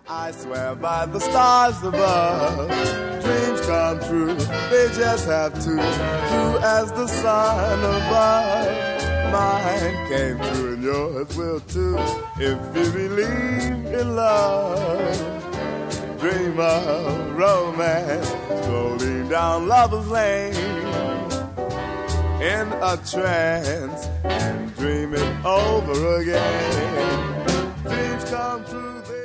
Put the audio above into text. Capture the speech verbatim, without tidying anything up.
I swear by the stars above, dreams come true, they just have to, true as the sun above. Mine came true and yours will too, if you believe in love. Dream of romance, slowly down lover's lane, in a trance, and dream it over again. Dreams come true.